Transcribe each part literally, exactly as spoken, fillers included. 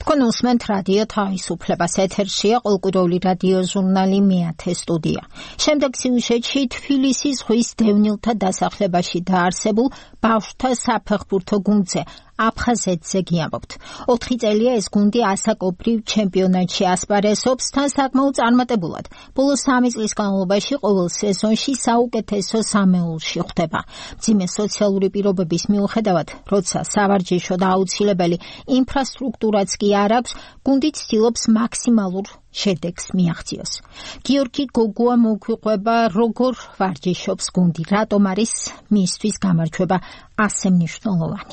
თქვენ უსმენთ რადიო თავისუფლებას, ეთერშია ყოველკვირეული რადიო ჟურნალი მეათე სტუდია. შემდეგ სიუჟეტში თბილისის ზღვის დევნილთა დასახლებაში დაარსებულ ბავშვთა საფეხბურთო გუნდზე აფხაზეთზე გიამბობთ. ოთხი წელია ეს გუნდი ასაკობრივ ჩემპიონატში ასპარეზობს თან საკმაოდ წარმატებულად. ბოლო სამი წლის განმავლობაში ყოველ სეზონში საუკეთესო სამეულში ხვდება. მძიმე სოციალური პირობების მიუხედავად, როცა სავარჯიშო და აუცილებელი ინფრასტრუქტურაც კი არ აქვს, გუნდი ცდილობს მაქსიმალურ შედეგს მიაღწიოს. გიორგი გოგუა მოგვიყვება, როგორ ვარჯიშობს გუნდი, რატომ არის მისთვის გამარჯვება ასე მნიშვნელოვანი.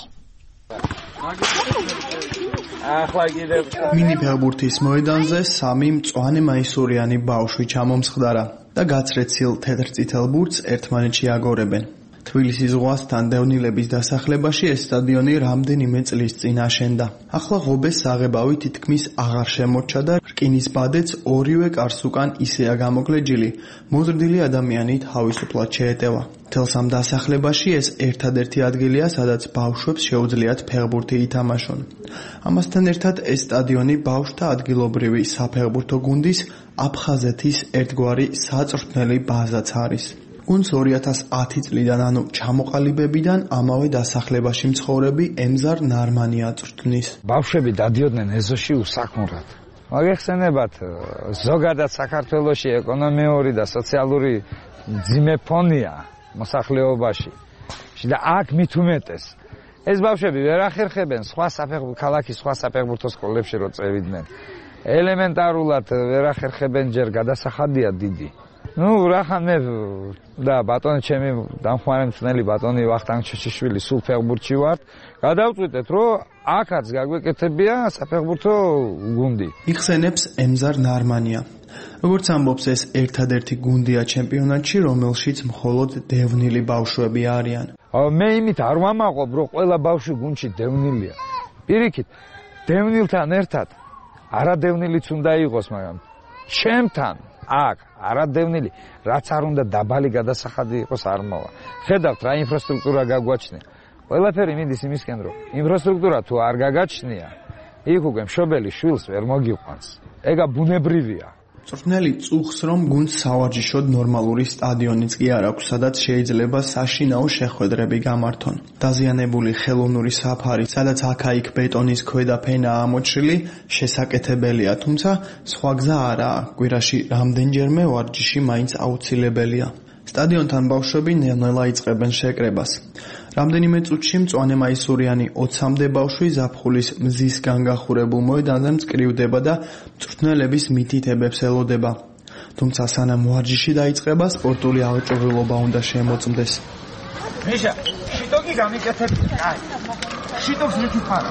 მინი ფეხბურთის მოედანზე სამი მწვანე მაისურიანი ბავშვი ჩამომსხდარა და გაცრეცილ თეთრ წითელ ბურთს ერთმანეთში აგორებენ. თბილისის ზღვასთან დევნილების დასახლებაში ეს სტადიონი რამდენიმე წლის წინ აშენდა. ახლა ღობეს საღებავი თითქმის აღარ შემორჩა და რკინის ბადეც ორივე კარს უკან ისეა გამოგლეჯილი, მოზრდილი ადამიანი თავისუფლად შეეტევა. მთელს ამ დასახლებაში ეს ერთადერთი ადგილია, სადაც ბავშვებს შეუძლიათ ფეხბურთი ითამაშონ. ამასთან ერთად ეს სტადიონი ბავშვთა ადგილობრივი საფეხბურთო გუნდის აფხაზეთის ერთგვარი საწვრთნელი ბაზაც არის. გუნდს ორი ათას ათი წლიდან, ანუ ჩამოყალიბებიდან ამავე დასახლებაში მცხოვრები ემზარ ნარმანი აწვრთნის. ბავშვები დადიოდნენ ეზოში უსაქმურად. მოგეხსენებათ, ზოგადად საქართველოში ეკონომიური და სოციალური მძიმე ფონია მოსახლეობაში. და აქ მით უმეტეს ეს ბავშვები ვერ ახერხებენ სხვა საფეხბურთო ქალაქის სხვა საფეხბურთო სკოლებში რო წევიდნენ. ელემენტარულად ვერ ახერხებენ, ჯერ გადასახადია დიდი. ნუ რახან მე და ბატონი ჩემი დამხმარე მწვრთნელი ბატონი ვახტანგ ჩეჩიშვილი სულ ფეხბურთში ვართ. გადავწყვიტეთ, რომ აქაც გაგვეკეთებია საფეხბურთო გუნდი. იხსენებს ემზარ ნარმანია. როგორც ამბობს, ეს ერთადერთი გუნდია ჩემპიონატში, რომელშიც მხოლოდ დევნილი ბავშვები არიან. მე იმით არ ვამაყობ, რომ ყველა ბავშვი გუნდში დევნილია. პირიქით, დევნილთან ერთად არადევნილიც უნდა იყოს, მაგრამ ჩემთან აქ არადევნილი, რაც არ უნდა დაბალი გადასახადი იყოს, არ მოვა. ხედავთ რა ინფრასტრუქტურა გაგვაჩნია. ყველაფერი მიდის იმისკენ, რომ ინფრასტრუქტურა თუ არ გაგაჩნია, იქ უკვე მშობელი შვილს ვერ მოგიყვანს. ეგა ბუნებრივია. მწვრთნელი წუხს, რომ გუნდს სავარჯიშოდ ნორმალური სტადიონიც კი არ აქვს, სადაც შეიძლება საშინაო შეხვედრები გამართონ. დაზიანებული ხელოვნური საფარი, სადაც აქა-იქ ბეტონის ქვედა ფენაა ამოჭრილი, შესაკეთებელია, თუმცა სხვა გზა არაა. კვირაში რამდენჯერმე ვარჯიში მაინც აუცილებელია. სტადიონთან ბავშვები ნელ-ნელა იწყებენ შეკრებას. რამდენიმე წუთში მწვანე მაისურიანი ოცამდე ბავშვი ზაფხულის მზისგან გახურებულ მოედანზე მწკრივდება და მწვრთნელების მითითებებს ელოდება. თუმცა სანამ ვარჯიში დაიწყება, სპორტული აღჭურვილობა უნდა შემოწმდეს. მიშა, შიტოგი გამიკეთებდი. აი. შიტოქს მითიფარა.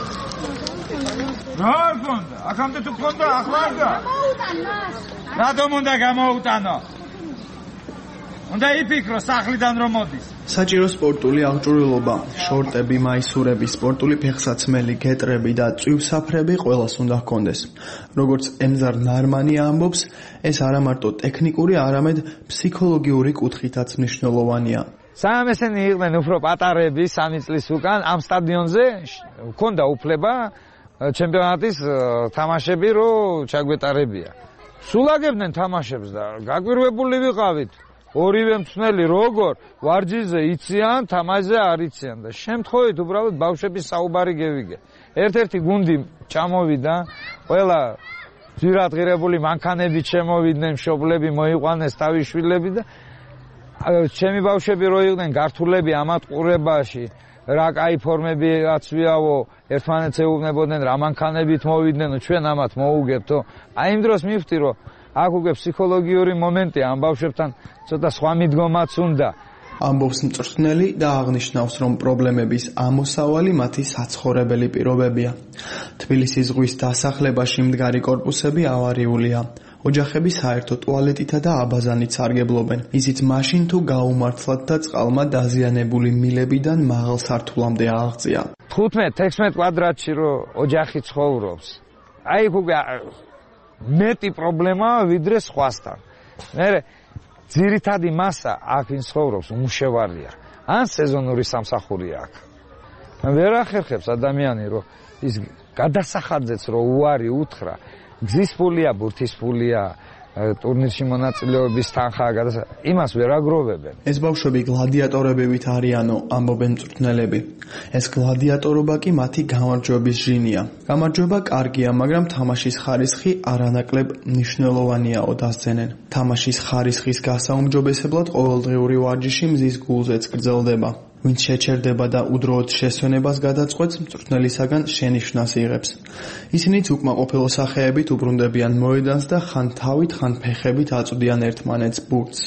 რა გონდა? აქამდე თუ გონდა, ახლა არ გა. გამოუტანოს. რატომ უნდა გამოუტანო? უნდა იფიქრო სახლიდან რომ მოდის. საჭირო სპორტული აღჭურვილობა, შორტები, მაისურები, სპორტული ფეხსაცმელი, გეტრები და წვივსაფრები ყველას უნდა ჰქონდეს. როგორც ემზარ ნარმანი ამბობს, ეს არა მარტო ტექნიკური, არამედ ფსიქოლოგიური კუთხითაც მნიშვნელოვანია. სამ ესენი იყვნენ უფრო პატარები სამი წლის უკან ამ სტადიონზე ჰქონდა უფლება ჩემპიონატის თამაშები რო ჩაგვეტარებია. სულ აგებდნენ თამაშებს და გაგვირვებული ვიყავით. ორივე მწვრთნელი როგორ ვარჯიშზე იციან, თამაშზე არ იციან და შემთხვევით უბრალოდ ბავშვების საუბარი გევიგე. ერთ-ერთი გუნდი ჩამოვიდა, ყველა ძირადღირებული მანქანებით შემოვიდნენ, მშობლები მოიყვანეს თავის შვილები და ჩემი ბავშვები რო იყვნენ გართულები ამათ ყურებაში, რა კაი ფორმები აცვიავო, ერთმანეთს ეუბნებოდნენ, რა მანქანებით მოვიდნენ, ჩვენ ამათ მოუგებთო. აი იმ დროს მივხვდი, რომ აქ უკვე ფსიქოლოგიური მომენტია ამ ბავშვებთან ცოტა სხვა მიდგომაც უნდა. ამბობს მწვრთნელი და აღნიშნავს, რომ პრობლემების ამოსავალი მათი საცხოვრებელი პირობებია. თბილისის ზღვის დასახლებაში მდგარი კორპუსები ავარიულია. ოჯახები საერთო ტუალეტითა და აბაზანით სარგებლობენ. ისიც მაშინ თუ გაუმართლად და წყალმა დაზიანებული მილებიდან მაღალ სართულამდე აღწია. თხუთმეტ-ექვსმეტ კვადრატში რო ოჯახი ცხოვრობს. აი უკვე მეტი პრობლემაა ვიდრე სხვასთან. მე ძირითადი მასა აქ ვინ ცხოვრობს უმუშევარია. ან სეზონური სამსახურია აქ. ვერ ახერხებს ადამიანი რომ ის გადასახაძეც რო უარი უთხრა, გზის ფულია, ბურთის ფულია, ტურნირში მონაწილეობის თანხაა გადასა, იმას ვერ აგროვებენ. ეს ბავშვები გლადიატორებივით არიანო, ამბობენ მწვრთნელები. ეს გლადიატორობა კი მათი გამარჯვების ჟინია. გამარჯვება კარგია, მაგრამ თამაშის ხარისხი არანაკლებ მნიშვნელოვანიაო დასძენენ. თამაშის ხარისხის გასაუმჯობესებლად ყოველდღიური ვარჯიში მზის გულზეც გრძელდება. ვინც შეჩერდება და უდროოდ შესვენებას გადაწყვეტს, მწვრთნელისაგან შენიშვნას იღებს. ისინიც უკმაყოფილო სახეებით უბრუნდებიან მოედანს და ხან თავით, ხან ფეხებით აწვდიან ერთმანეთს ბურთს.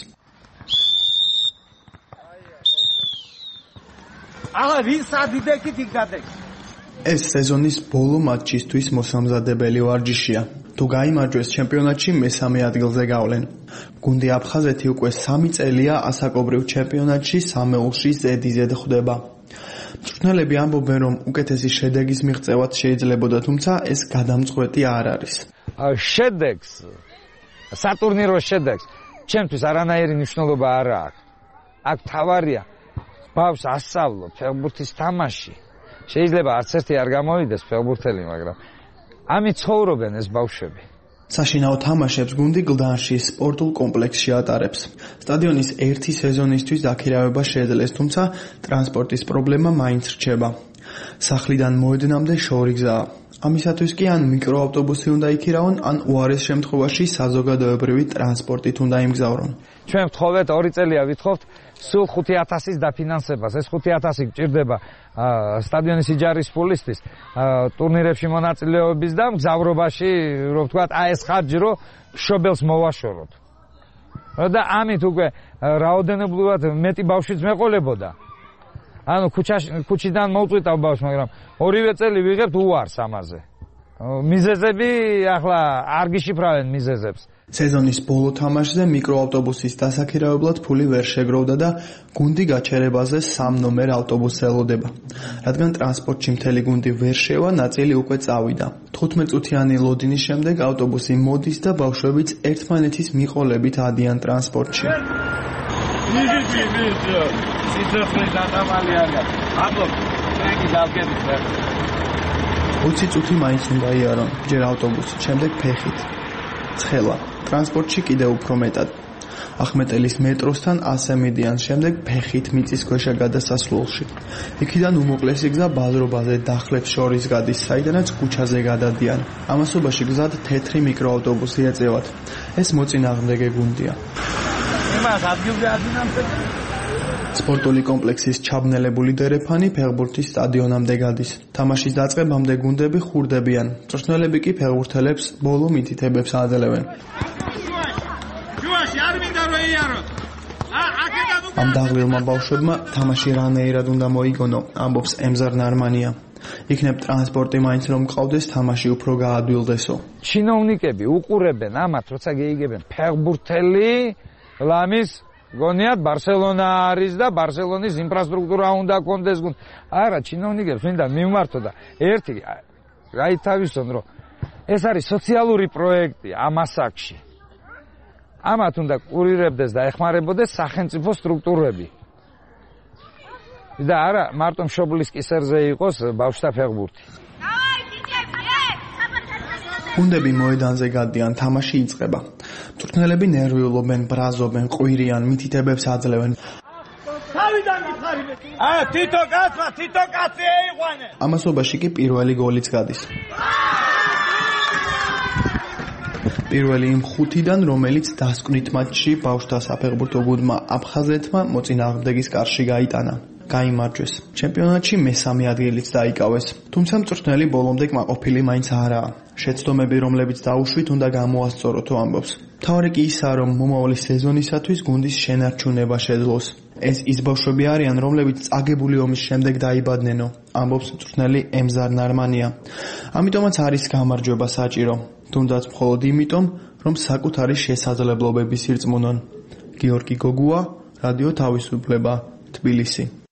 აღა ვინ სადიდეკით იქ გადაიქცა. ეს სეზონის ბოლო მატჩისთვის მოსამზადებელი ვარჯიშია. თუ გაიმარჯვეს ჩემპიონატში, მესამე ადგილზე გავლენ. გუნდი აფხაზეთი უკვე სამი წელია ასაკობრივ ჩემპიონატში სამეულში ზედიზედ ხვდება. მწვრთნელები ამბობენ, რომ უკეთესი შედეგის მიღწევაც შეიძლებოდა, თუმცა ეს გადამწყვეტი არ არის. შედეგს, სატურნირო შედეგს, ჩემთვის არანაირი მნიშვნელობა არ აქვს. აქ თავარია ბავშვს ასწავლო ფეხბურთის თამაში. შეიძლება არც ერთი არ გამოვიდეს ფეხბურთელი, მაგრამ ამით ცხოვრობენ ეს ბავშვები. საშინაო თამაშებს გუნდი გლდანში სპორტულ კომპლექსში ატარებს. სტადიონის ერთი სეზონისთვის დაქირავება შეძლეს, თუმცა ტრანსპორტის პრობლემა მაინც რჩება. სახლიდან მოედნამდე შორი გზაა. ამისათვის კი ან მიკროავტობუსი უნდა იქირავონ, ან უარეს შემთხვევაში საზოგადოებრივი ტრანსპორტით უნდა იმგზავრონ. ჩვენ ვთხოვეთ ორი წელია ვითხოვთ სულ ხუთი ათასის დაფინანსებას. ეს ხუთი ათასი გჭირდება სტადიონის იჯარის ფულისთვის, ტურნირებში მონაწილეობის და მგზავრობაში, რო ვთქვათ, აი ეს ხარჯი რო მშობელს მოვაშოროთ. და ამით უკვე რაოდენობრივად მეტი ბავშვიც მეყოლებოდა. ანუ ქუჩიდან მოვწვიტავ ბავშვს, მაგრამ ორივე წელი ვიღებთ უარს ამაზე. მიზეზები ახლა არ გიშიფრავენ მიზეზებს. სეზონის ბოლო თამაშზე მიკროავტობუსის დასაქირავებლად ფული ვერ შეგროვდა და გუნდი გაჩერებაზე სამ ნომერ ავტობუსს ელოდება. რადგან ტრანსპორტში მთელი გუნდი ვერ შევა, ნაწილი უკვე წავიდა. თხუთმეტ წუთიანი ლოდინის შემდეგ ავტობუსი მოდის და ბავშვებიც ერთმანეთის მიყოლებით ადიან ტრანსპორტში. ოცი წუთი მაინც უნდა იარონ, ჯერ ავტობუსით, შემდეგ ფეხით. ცხელა, ტრანსპორტში კიდევ უფრო მეტად. ახმეტელის მეტროსთან ასე მიდიან, შემდეგ ფეხით მიწისქვეშა გადასასვლელში. იქიდან უმოკლესი გზა ბაზრობაზე დახლებს შორის გადის, საიდანაც ქუჩაზე გადადიან. ამასობაში გზად თეთრი მიკროავტობუსი ეწევათ. ეს მოწინააღმდეგე გუნდია. იმას ადგილზე ადინამსეთ. სპორტული კომპლექსის ჩაბნელებული დერეფანი ფეხბურთის სტადიონამდე გადის. თამაშის დაწყებამდე გუნდები ხურდებიან. მწვრთნელები კი ფეხბურთელებს ბოლო მითითებებს აძლევენ. ამ დაღლილმა ბავშვებმა თამაში რანაირად უნდა მოიგონო, ამბობს ემზარ ნარმანია. იქნებ ტრანსპორტი მაინც რომ მყავდეს, თამაში უფრო გაადვილდესო. ჩინოვნიკები უყურებენ ამათ, როცა გეიგებენ ფეხბურთელი ლამის გონიათ ბარსელონა არის და ბარსელონის ინფრასტრუქტურა უნდა კონდეს გუნდ. არა, ჩინოვნიკებს მინდა მიმართო და ერთი გაითავისონ, რომ ეს არის სოციალური პროექტი ამ ასაკში. ამათ უნდა კურირებდეს და ეხმარებოდეს სახელმწიფო სტრუქტურები. და არა, მარტო მშობლის კისერზე იყოს ბავშვთა ფეხბურთი. გუნდები მოედანზე გადიან, თამაში იწყება. მწვრთნელები ნერვიულობენ, ბრაზობენ, ყვირიან, მითითებებს აძლევენ. თავიდან გითხარი მე. აა, თითო კაცმა, თითო კაცი ეიყვანე. ამასობაში კი პირველი გოლიც გადის. პირველი იმ ხუთიდან, რომელიც დასკვნით მატჩში ბავშვთა საფეხბურთო გუნდმა აფხაზეთმა მოწინააღმდეგის კარში გაიტანა. გაიმარჯვეს. ჩემპიონატში მესამე ადგილიც დაიკავეს. თუმცა მწვრთნელი ბოლომდე კმაყოფილი მაინც არაა. შეცდომები, რომლებიც დაუშვით, უნდა გამოასწოროთო, ამბობს. მთავარი კი ისაა, რომ მომავალი სეზონისათვის გუნდის შენარჩუნება შეძლოს. ეს ის ბავშვები არიან, რომლებიც წაგებული ომის შემდეგ დაიბადნენო, ამბობს მწვრთნელი ემზარ ნარმანია. ამიტომაც არის გამარჯვება საჭირო. თუნდაც მხოლოდ იმიტომ, რომ საკუთარი შესაძლებლობების ირწმუნონ. გიორგი გოგუა, რადიო თავისუფლება, თბილისი.